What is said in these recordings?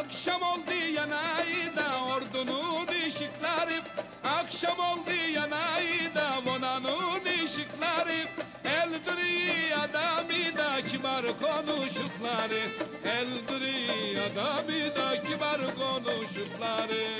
Akşam oldu yanayı da ordunun ışıkları, akşam oldu yanayı da vonanın ışıkları, eldiri adamı da kibar konuşukları, eldiri adamı da kibar konuşukları.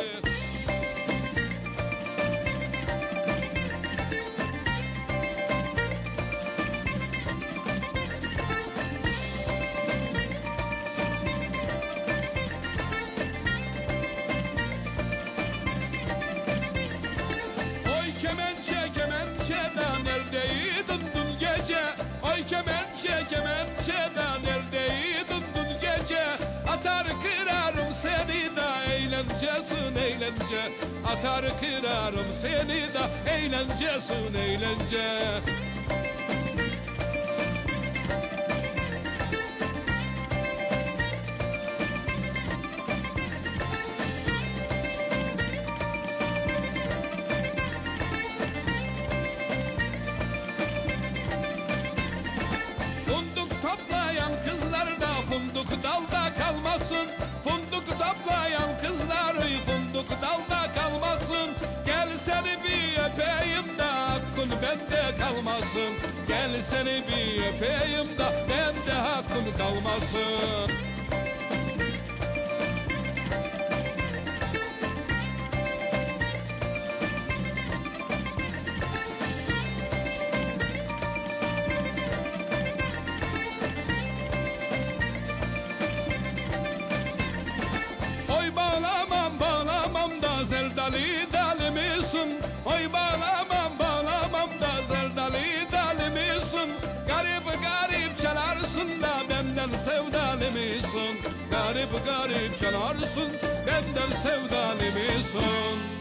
Kemençe kemençeden neredeydin dün gece? Oy kemençe kemençeden neredeydin dün gece? Atar kırarım seni de eğlencesin eğlence, atar kırarım seni de eğlencesin eğlence. Funduk dalda kalmasın, funduk toplayan kızları funduk dalda kalmasın. Gel seni bir öpeyim de hakkın bende kalmasın, gel seni bir öpeyim de bende hakkın kalmasın. Oy bağlamam bağlamam da zerdali dali misin? Oy bağlamam bağlamam da zerdali dali misin? Garip garip çalarsın da benden sevdalı misin? Garip garip çalarsın benden sevdalı misin?